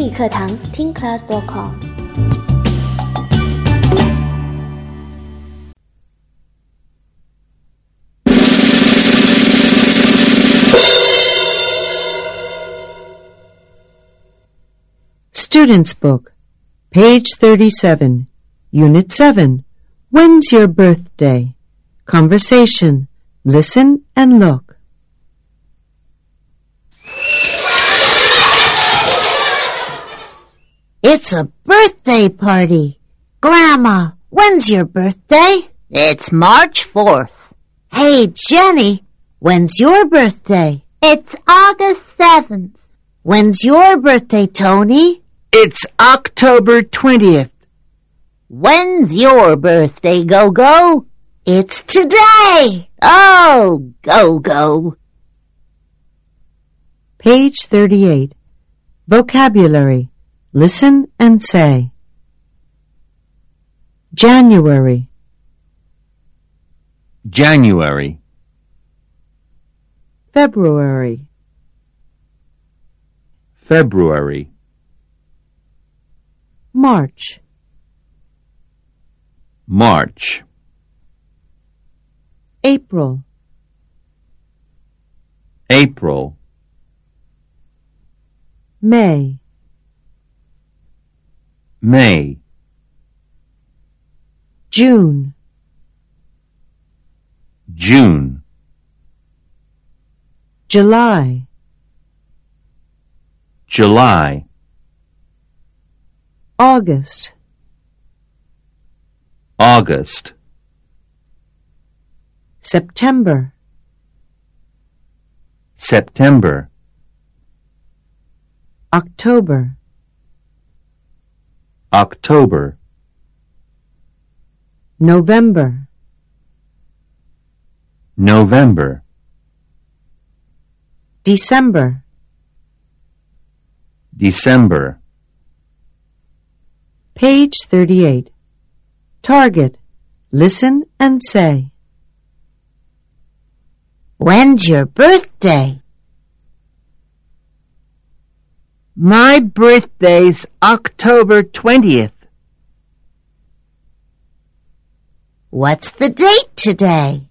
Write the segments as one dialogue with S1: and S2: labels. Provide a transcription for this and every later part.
S1: 英语课堂听 class.com。
S2: Student's Book, page 37, Unit 7. When's your birthday? Conversation. Listen and look.
S3: It's a birthday party. Grandma, when's your birthday?
S4: It's March 4th.
S3: Hey, Jenny, when's your birthday?
S4: It's August 7th.
S3: When's your birthday, Tony?
S5: It's October 20th.
S4: When's your birthday, Go-Go?
S3: It's today.
S4: Oh, Go-Go.
S2: Page 38. Vocabulary. Listen and say. January.
S6: January.
S2: February.
S6: February.
S2: March.
S6: March.
S2: April.
S6: April.
S2: May.
S6: May.
S2: June.
S6: June.
S2: July.
S6: July.
S2: August.
S6: August.
S2: September.
S6: September.
S2: October.
S6: October.
S2: November.
S6: November.
S2: December.
S6: December.
S2: Page 38. Target. Listen and say.
S3: When's your birthday?
S5: My birthday's October 20th.
S3: What's the date today?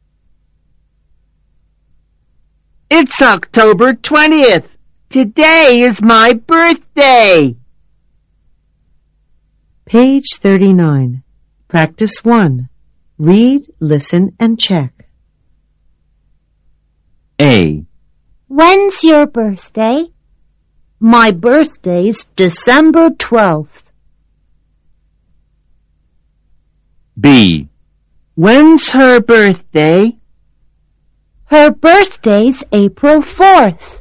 S5: It's October 20th. Today is my birthday.
S2: Page 39. Practice 1. Read, listen, and check.
S6: A.
S4: When's your birthday? My birthday's December 12th.
S6: B.
S5: When's her birthday?
S4: Her birthday's April 4th.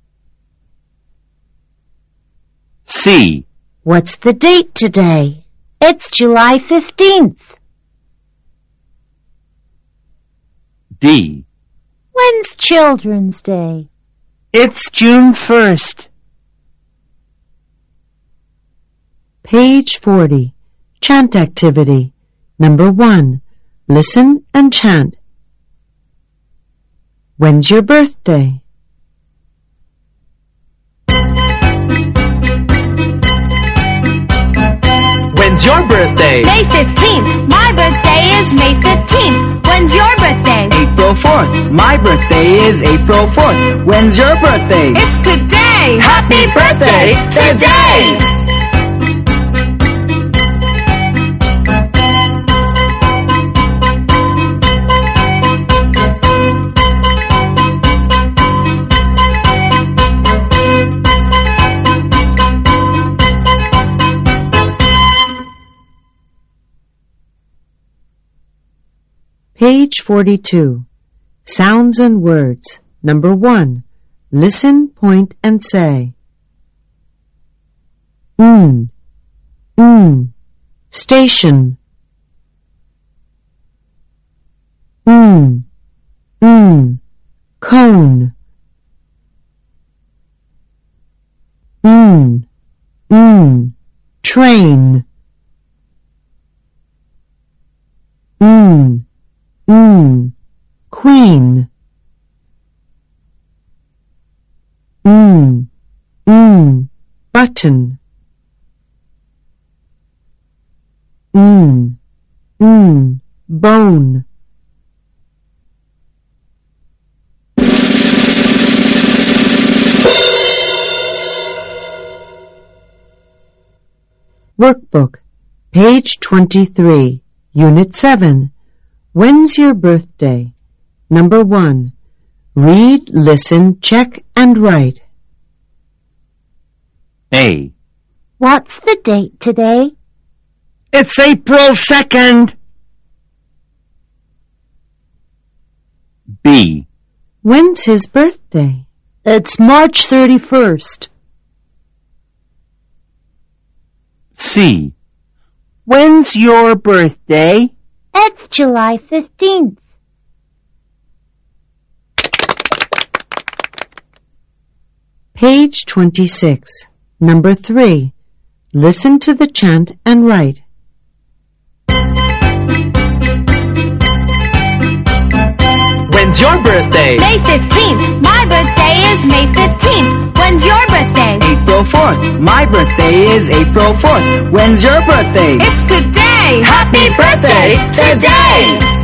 S6: C.
S3: What's the date today?
S4: It's July 15th.
S6: D.
S4: When's Children's Day?
S5: It's June 1st.
S2: Page 40. Chant activity. Number 1. Listen and chant. When's your birthday?
S5: When's your birthday?
S7: May 15th. My birthday is May 15th. When's your birthday?
S5: April 4th. My birthday is April 4th. When's your birthday?
S7: It's today.
S5: Happy birthday today!
S2: Page 42. Sounds and words. Number 1. Listen, point, and say. Station. Cone. Train. Queen. button. Bone. Workbook, page 23, Unit 7. When's your birthday? Number 1. Read, listen, check, and write.
S6: A.
S4: What's the date today?
S5: It's April 2nd.
S6: B.
S2: When's his birthday?
S4: It's March 31st.
S6: C.
S5: When's your birthday?
S4: It's July 15th.
S2: Page 26, Number 3. Listen to the chant and write.
S5: When's your birthday?
S7: May 15th. My birthday is May 15th. When's your birthday?
S5: April 4th. My birthday is April 4th. When's your birthday?
S7: It's today.
S5: Happy birthday today!